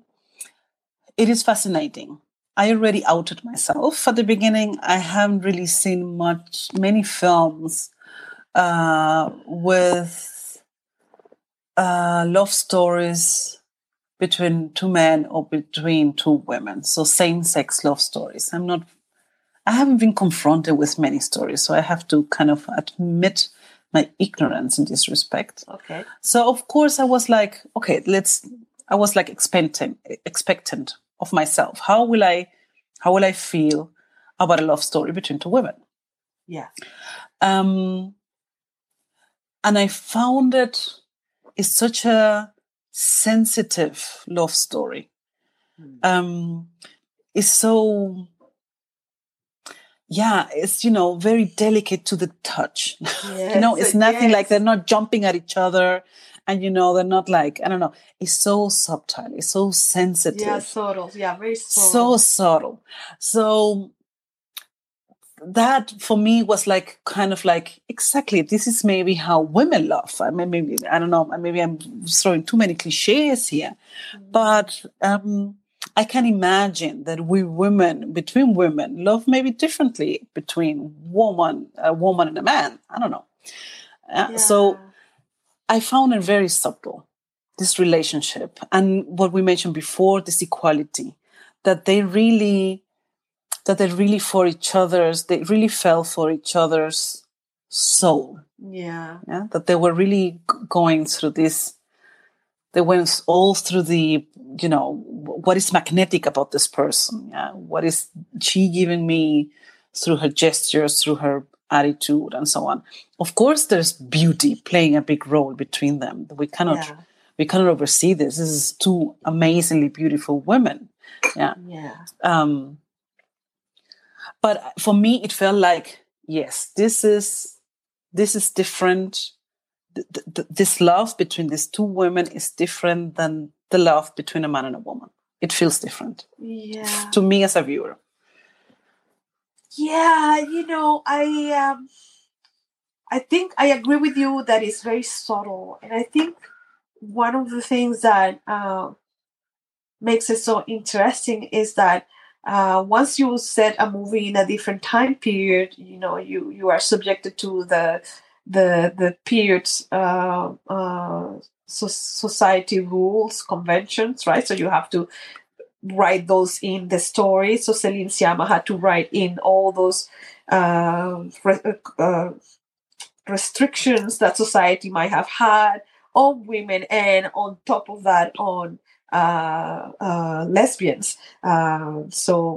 it is fascinating. I already outed myself at the beginning. I haven't really seen much, many films uh, with uh, love stories between two men or between two women. So same-sex love stories. I'm not, I haven't been confronted with many stories, so I have to kind of admit my ignorance in this respect. Okay. So of course I was like, okay, let's, I was like expectant, expectant of myself. How will I, how will I feel about a love story between two women? Yeah. Um, and I found it is such a sensitive love story. Mm. Um, it's so, yeah, it's, you know, very delicate to the touch. Yes, you know, it's nothing yes. like they're not jumping at each other. And, you know, they're not like, I don't know, it's so subtle, it's so sensitive. Yeah, subtle. Yeah, very subtle. So subtle. So that for me was like kind of like exactly this is maybe how women love. I mean, maybe I don't know. Maybe I'm throwing too many cliches here, Mm. but um, I can imagine that we women between women love maybe differently between woman, a woman and a man. I don't know. Uh, Yeah. So I found it very subtle, this relationship, and what we mentioned before, this equality, that they really. that they're really for each other's, they really fell for each other's soul. Yeah. Yeah, that they were really g- going through this. They went all through the, you know, what is magnetic about this person? Yeah, what is she giving me through her gestures, through her attitude, and so on. Of course, there's beauty playing a big role between them. We cannot, Yeah. we cannot oversee this. This is two amazingly beautiful women. Yeah. Yeah. Um, But for me, it felt like, yes, this is this is different. Th- th- th- this love between these two women is different than the love between a man and a woman. It feels different Yeah. to me as a viewer. Yeah, you know, I um I think I agree with you that it's very subtle. And I think one of the things that uh, makes it so interesting is that uh, once you set a movie in a different time period, you know, you, you are subjected to the the the period's uh, uh, so society rules, conventions, right? So you have to write those in the story. So Celine Sciamma had to write in all those uh, re- uh, restrictions that society might have had on women, and on top of that, on uh, uh, lesbians. Uh, so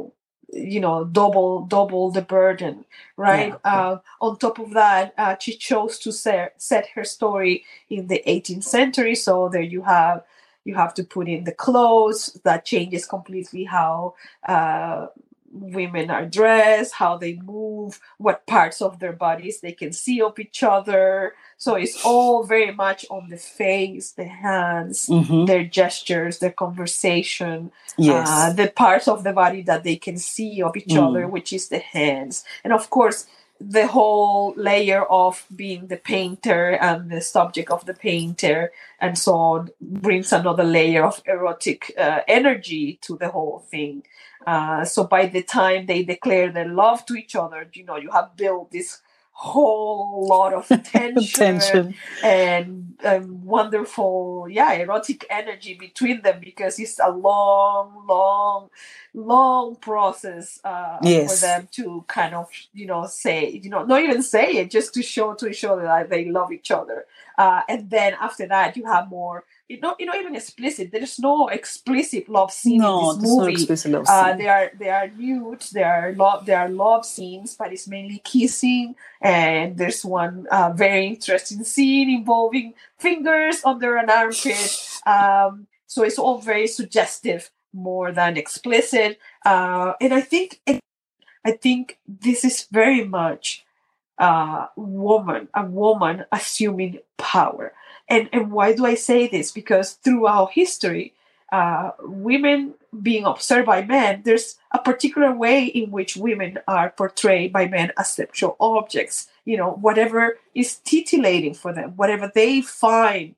you know, double double the burden, right? Yeah. Uh, on top of that, uh, she chose to set, set her story in the eighteenth century. So there you have you have to put in the clothes that changes completely how uh, women are dressed, how they move, what parts of their bodies they can see of each other. So it's all very much on the face, the hands, Mhm. their gestures, their conversation, Yes. uh, the parts of the body that they can see of each Mm. other, which is the hands. And of course, the whole layer of being the painter and the subject of the painter and so on brings another layer of erotic uh, energy to the whole thing. Uh, so by the time they declare their love to each other, you know, you have built this whole lot of tension, Tension. and um, wonderful, yeah, erotic energy between them, because it's a long, long, long process uh, Yes. for them to kind of, you know, say, you know, not even say it, just to show to each other that they love each other. Uh, and then after that, you have more, you know, you know, even explicit. There's no explicit love scene No, in this there's no movie. explicit love Uh, scene. they are they are nude. There are love. There are love scenes, but it's mainly kissing. And there's one uh, very interesting scene involving fingers under an armpit. Um, so it's all very suggestive, more than explicit. Uh, and I think I think this is very much uh, woman, a woman assuming power. And and why do I say this? Because throughout history, uh, women being observed by men, there's a particular way in which women are portrayed by men as sexual objects. You know, whatever is titillating for them, whatever they find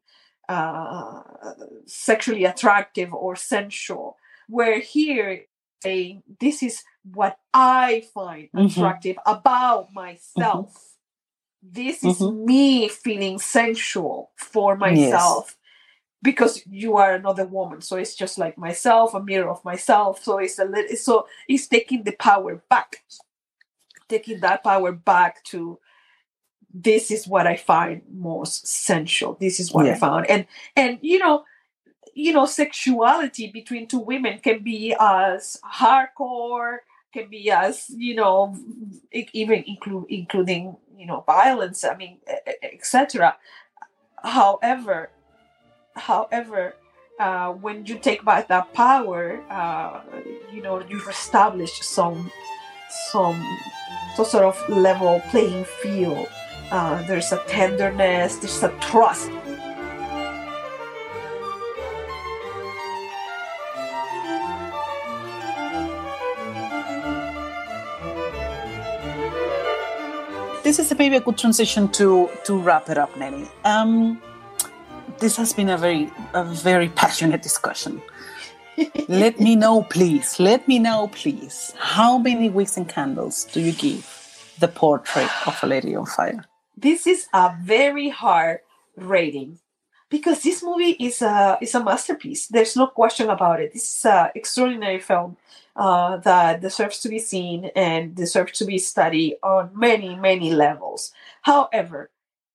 uh, sexually attractive or sensual. Where here, saying this is what I find Mhm. attractive about myself. This is Mhm. me feeling sensual for myself because you are another woman. So it's just like myself, a mirror of myself. So it's a little, so it's taking the power back, taking that power back to this is what I find most sensual. This is what I Yeah. found, and and you know, you know, sexuality between two women can be as hardcore, can be as, you know, e- even include including, you know, violence. I mean, et cetera. However, however, uh, when you take back that power, uh, you know, you've established some some some sort of level playing field. Uh, there's a tenderness, there's a trust. This is maybe a good transition to to wrap it up, Nelly. Um, this has been a very a very passionate discussion. Let me know, please. Let me know, please. How many wicks and candles do you give the portrait of a lady on fire? This is a very hard rating because this movie is a is a masterpiece. There's no question about it. This is an extraordinary film uh, that deserves to be seen and deserves to be studied on many many levels. However,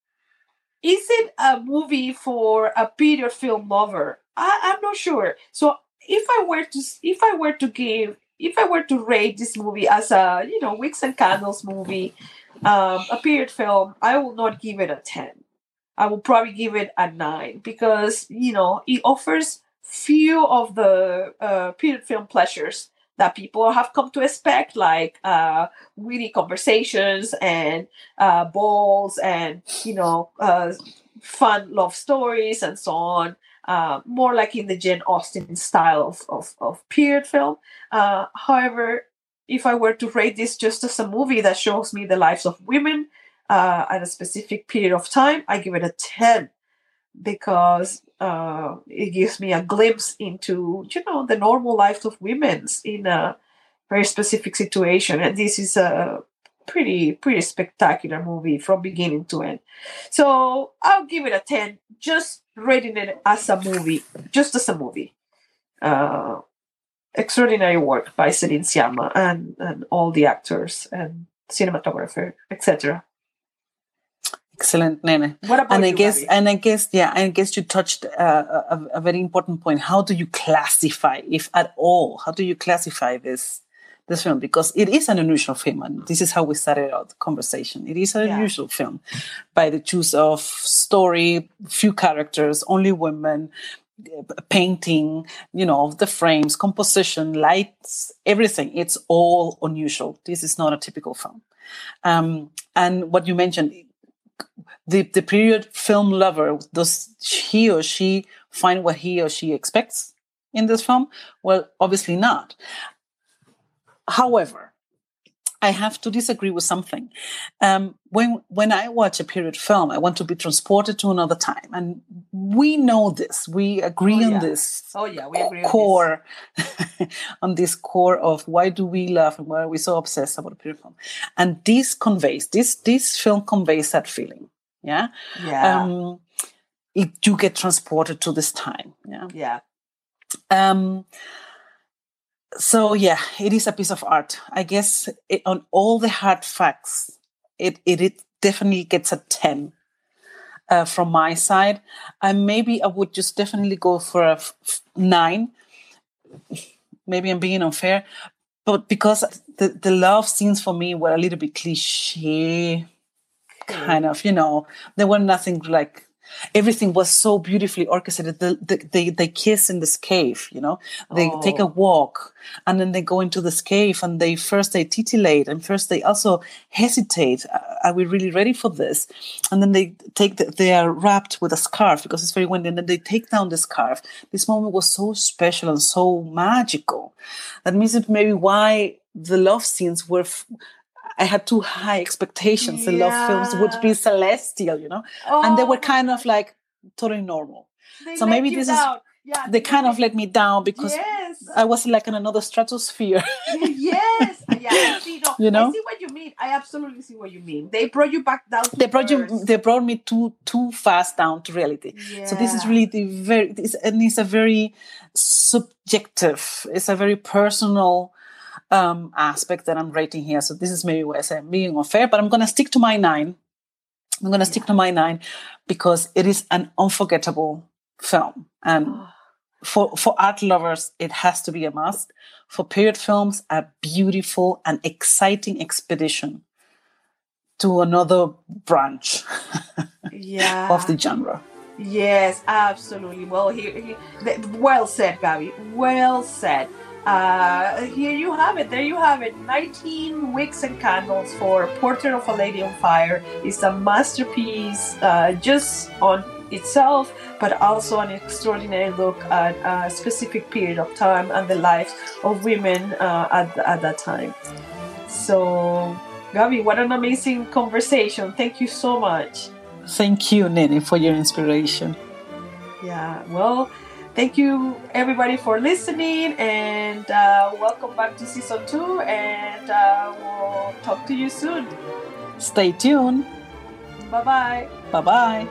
is it a movie for a period film lover? I, I'm not sure. So if I were to if I were to give if I were to rate this movie as a, you know, wicks and candles movie, um, a period film, I will not give it a ten. I will probably give it a nine because, you know, it offers few of the uh, period film pleasures that people have come to expect, like uh, witty conversations and uh, balls and, you know, uh, fun love stories and so on. Uh, more like in the Jane Austen style of, of, of period film. Uh, however, if I were to rate this just as a movie that shows me the lives of women uh, at a specific period of time, I give it a ten because uh, it gives me a glimpse into, you know, the normal life of women in a very specific situation. And this is a pretty, pretty spectacular movie from beginning to end. So I'll give it a ten, just rating it as a movie, just as a movie. Uh, extraordinary work by Celine Sciamma and, and all the actors and cinematographer, et cetera. Excellent, Nene. What about and I you, guess, Gabi? and I guess, yeah, I guess you touched uh, a, a very important point. How do you classify, if at all, how do you classify this this film, because it is an unusual film, and this is how we started our conversation. It is an yeah. unusual film by the choice of story, few characters, only women, painting, you know, the frames, composition, lights, everything. It's all unusual. This is not a typical film. Um, and what you mentioned, the, the period film lover, does he or she find what he or she expects in this film? Well, obviously not. However, I have to disagree with something. Um, when when I watch a period film, I want to be transported to another time, and we know this. We agree oh, on yeah. this. Oh yeah, we agree core on this. on this core of why do we love and why are we so obsessed about a period film? And this conveys this this film conveys that feeling. Yeah, yeah. Um, it, you get transported to this time. Yeah, yeah. Um, So, yeah, it is a piece of art. I guess it, on all the hard facts, it, it, it definitely gets a ten uh, from my side. And maybe I would just definitely go for a f- f- nine. Maybe I'm being unfair. But because the, the love scenes for me were a little bit cliche, kind of, you know, there were nothing like... Everything was so beautifully orchestrated. The, the, they they kiss in this cave, you know. They oh. take a walk, and then they go into this cave, and they first they titillate, and first they also hesitate. Are we really ready for this? And then they take the, they are wrapped with a scarf because it's very windy, and then they take down the scarf. This moment was so special and so magical. That means it maybe why the love scenes were. F- I had too high expectations. The yeah. love films would be celestial, you know, oh. and they were kind of like totally normal. They so maybe this down. is yeah, they, they kind of let me down because yes. I was like in another stratosphere. yes, yeah, I see. No, you know, I see what you mean. I absolutely see what you mean. They brought you back down. To they brought earth. you. They brought me too too fast down to reality. Yeah. So this is really the very. It's, and it's a very subjective. It's a very personal. Um, aspect that I'm rating here. So this is maybe where I say I'm being unfair, but I'm going to stick to my nine. I'm going to stick to my nine because it is an unforgettable film. And for, for art lovers, it has to be a must. For period films, a beautiful and exciting expedition to another branch yeah. of the genre. Yes, absolutely. Well, here, here well said, Gabi. Well said. Uh, here you have it. There you have it. nineteen Wicks and Candles for Portrait of a Lady on Fire. It's a masterpiece uh, just on itself, but also an extraordinary look at a specific period of time and the lives of women uh, at, at that time. So, Gabi, what an amazing conversation. Thank you so much. Thank you, Nene, for your inspiration. Yeah, well... Thank you, everybody, for listening, and uh, welcome back to season two, and uh, we'll talk to you soon. Stay tuned. Bye-bye. Bye-bye.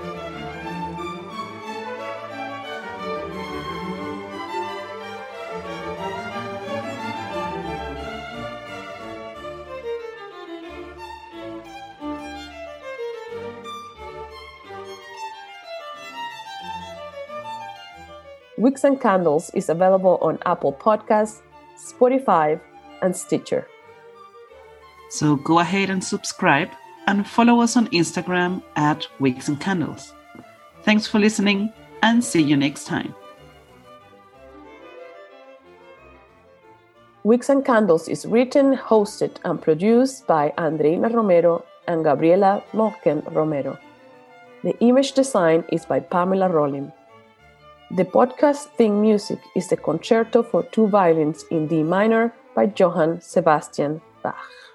Wicks and Candles is available on Apple Podcasts, Spotify, and Stitcher. So go ahead and subscribe and follow us on Instagram at Wicks and Candles. Thanks for listening and see you next time. Wicks and Candles is written, hosted, and produced by Andreina Romero and Gabriela Morken Romero. The image design is by Pamela Rollin. The podcast theme music is the Concerto for Two Violins in D minor by Johann Sebastian Bach.